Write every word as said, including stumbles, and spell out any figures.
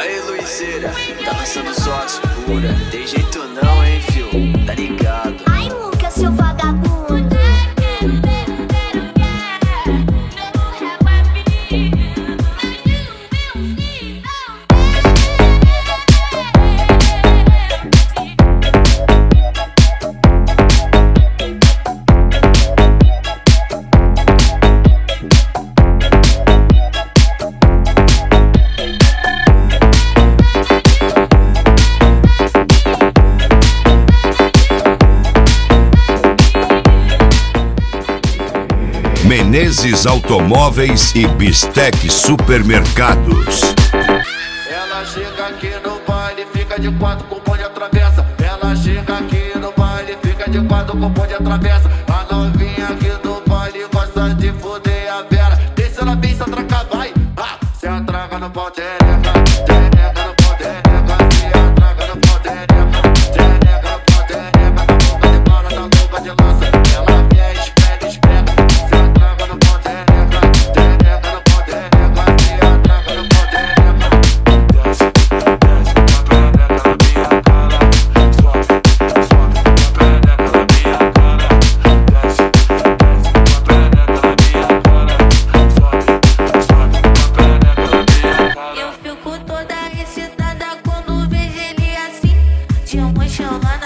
Aí, Luizeira, tá lançando sorte pura. Tem jeito não, hein, fio? Tá ligado? Ai, Lucas, seu vagabundo. Menezes Automóveis e Bistec Supermercados. Ela chega aqui no baile, fica de quatro com o bonde atravessa. Ela chega aqui no baile, fica de quatro com o bonde atravessa. A novinha aqui do baile gosta de foder a Vera. Desce ela bem, se atraca, vai. Ah, se atraca no pau, tereca, tereca no pau, tereca. Se atraca no pau, tereca, tereca no pau, tereca. Na boca de bala, na boca de lança. Ela quer, espera, espera. Se atraca no pau, tereca, tereca no pau, tereca. Se atraca no pau, tereca. Desce, desce, a perereca na minha cara. Sobe, sobe, a perereca na minha cara. Desce, desce, a perereca na minha cara. Sobe, sobe, a perereca na minha cara. Eu fico toda excitada quando vejo ele assim, te chamando